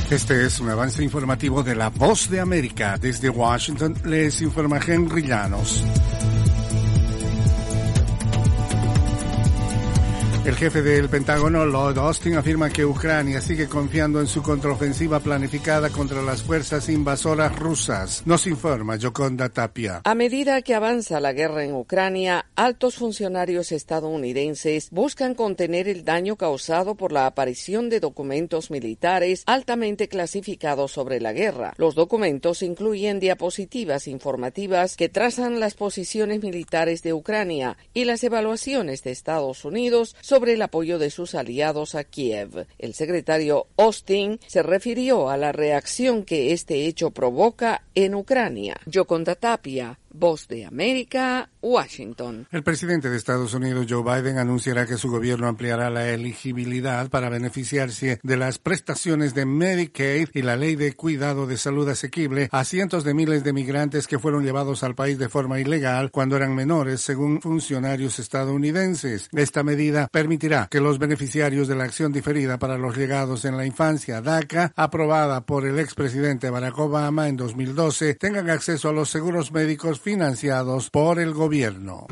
Este es un avance informativo de La Voz de América. Desde Washington les informa Henry Llanos. El jefe del Pentágono, Lloyd Austin, afirma que Ucrania sigue confiando en su contraofensiva planificada contra las fuerzas invasoras rusas. Nos informa Yoconda Tapia. A medida que avanza la guerra en Ucrania, altos funcionarios estadounidenses buscan contener el daño causado por la aparición de documentos militares altamente clasificados sobre la guerra. Los documentos incluyen diapositivas informativas que trazan las posiciones militares de Ucrania y las evaluaciones de Estados Unidos sobre el apoyo de sus aliados a Kiev. El secretario Austin se refirió a la reacción que este hecho provoca en Ucrania. Yoconda Tapia, Voz de América, Washington. El presidente de Estados Unidos, Joe Biden, anunciará que su gobierno ampliará la elegibilidad para beneficiarse de las prestaciones de Medicaid y la ley de cuidado de salud asequible a cientos de miles de migrantes que fueron llevados al país de forma ilegal cuando eran menores, según funcionarios estadounidenses. Esta medida permitirá que los beneficiarios de la acción diferida para los llegados en la infancia, DACA, aprobada por el expresidente Barack Obama en 2012, tengan acceso a los seguros médicos financiados por el gobierno.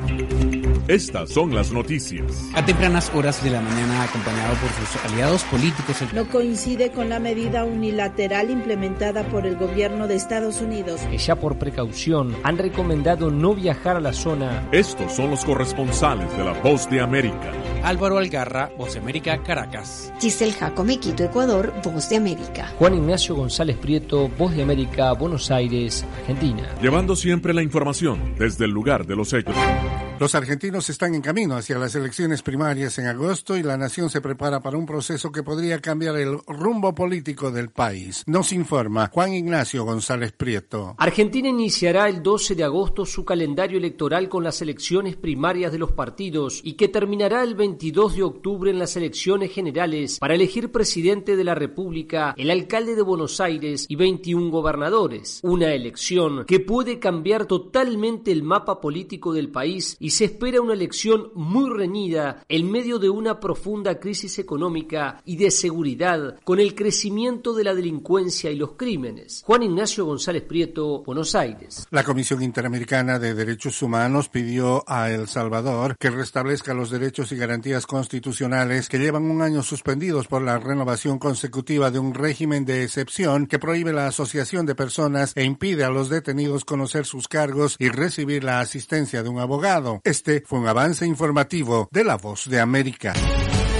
Estas son las noticias. A tempranas horas de la mañana, acompañado por sus aliados políticos. No coincide con la medida unilateral implementada por el gobierno de Estados Unidos. Que ya por precaución han recomendado no viajar a la zona. Estos son los corresponsales de La Voz de América. Álvaro Algarra, Voz de América, Caracas. Giselle Jacome, Quito, Ecuador, Voz de América. Juan Ignacio González Prieto, Voz de América, Buenos Aires, Argentina. Llevando siempre la información desde el lugar de los hechos. Los argentinos están en camino hacia las elecciones primarias en agosto y la nación se prepara para un proceso que podría cambiar el rumbo político del país. Nos informa Juan Ignacio González Prieto. Argentina iniciará el 12 de agosto su calendario electoral con las elecciones primarias de los partidos y que terminará el 22 de octubre en las elecciones generales para elegir presidente de la República, el alcalde de Buenos Aires y 21 gobernadores. Una elección que puede cambiar totalmente el mapa político del país y se espera una elección muy reñida en medio de una profunda crisis económica y de seguridad con el crecimiento de la delincuencia y los crímenes. Juan Ignacio González Prieto, Buenos Aires. La Comisión Interamericana de Derechos Humanos pidió a El Salvador que restablezca los derechos y garantías constitucionales que llevan un año suspendidos por la renovación consecutiva de un régimen de excepción que prohíbe la asociación de personas e impide a los detenidos conocer sus cargos y recibir la asistencia de un abogado. Este fue un avance informativo de La Voz de América.